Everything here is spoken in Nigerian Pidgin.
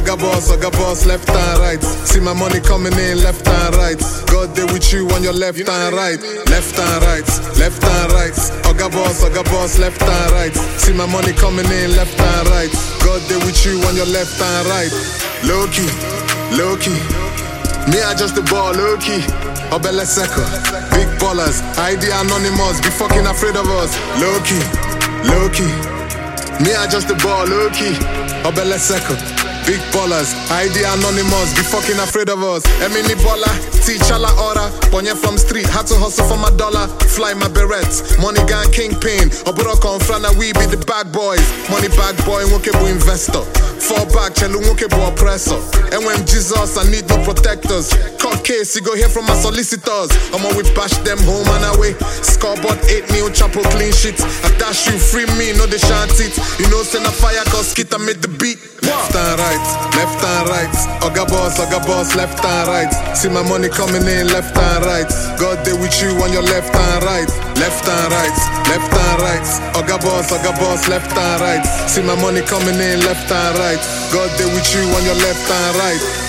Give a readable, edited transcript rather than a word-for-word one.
Oga boss, left and right. See my money coming in left and right. God there with you on your left and right. Left and right, left and right. Oga boss, left and right. See my money coming in left and right. God there with you on your left and right. Low key, low key. Me I just the ball, low key. Obele Seko, big ballers, ID anonymous, be fucking afraid of us. Low key, low key. Me I just the ball, low key. Obele Seko, big ballers, ID anonymous, be fucking afraid of us. Emini baller, teacher la ora. Bonye from street, had to hustle for my dollar. Fly my beret, money gang kingpin. Oburo confrana, we be the bad boys. Money bag boy, wokebu investor. Fall back, chelu wokebu oppressor. And when Jesus, I need no protectors. Court case, you go hear from my solicitors. I'ma we bash them home and away. Scoreboard 8 new chapel clean sheets. I dash you, free me, no they shan't it. You know send a fire cause Kita made the beat. Left and right, left and right. Oga boss, left and right. See my money coming in left and right. God there with you on your left and right. Left and right, left and right. Oga boss, left and right. See my money coming in left and right. God there with you on your left and right.